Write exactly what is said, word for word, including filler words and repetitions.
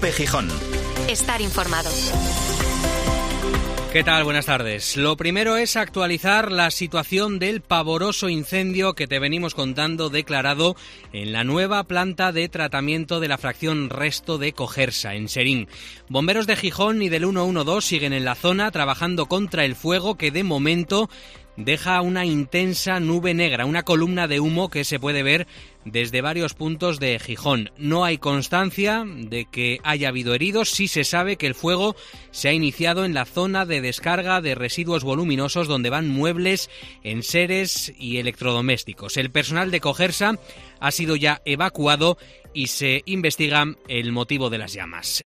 COPE Gijón. Estar informado. ¿Qué tal? Buenas tardes. Lo primero es actualizar la situación del pavoroso incendio que te venimos contando declarado en la nueva planta de tratamiento de la fracción Resto de Cogersa, en Serín. Bomberos de Gijón y del ciento doce siguen en la zona trabajando contra el fuego que de momento deja una intensa nube negra, una columna de humo que se puede ver desde varios puntos de Gijón. No hay constancia de que haya habido heridos, sí se sabe que el fuego se ha iniciado en la zona de descarga de residuos voluminosos donde van muebles, enseres y electrodomésticos. El personal de Cogersa ha sido ya evacuado y se investiga el motivo de las llamas.